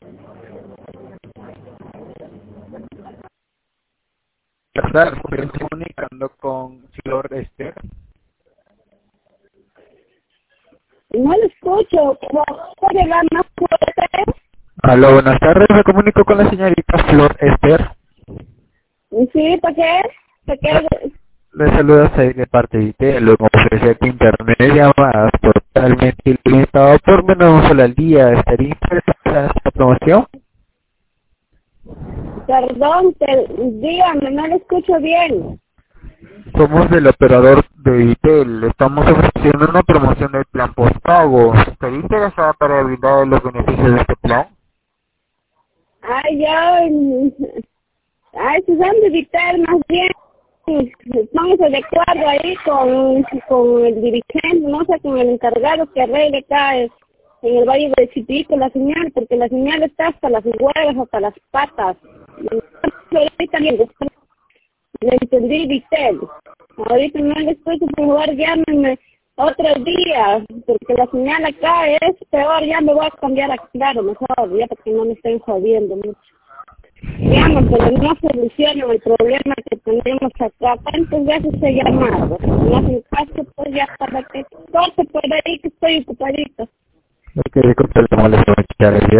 ¿Verdad? Estoy comunicando con Flor Esther. No lo escucho. ¿Puede hablar más fuerte? Aló, buenas tardes. Me comunico con la señorita Flor Esther. Sí, ¿para qué? ¿Para qué? Le saluda Said de parte de IT. Luego ofrece que internet llamadas totalmente ilimitado por menos un solo al día. ¿Estaría interesada en esta promoción? Perdón, dígame, no lo escucho bien. Somos del operador de ITEL. Estamos ofreciendo una promoción del plan postpago. ¿Estaría interesada para brindar los beneficios de este plan? Se van a evitar más bien. Póngase de acuerdo ahí con el dirigente, no sé, con el encargado que arregle acá en el Valle de Chipito la señal, porque la señal está hasta las huevas, hasta las patas. Ahorita le entendí Vitel. Ahorita no le escucho, por favor, llámenme otro día, porque la señal acá es peor, ya me voy a cambiar a Claro, mejor, ya porque no me estén jodiendo mucho. Llaman, pero no solucionan el problema que tenemos acá. ¿Cuántas veces he llamado? No hacen caso, pues ya para que corte por ahí que estoy ocupadito. Ok, disculpe, le molesto mucho.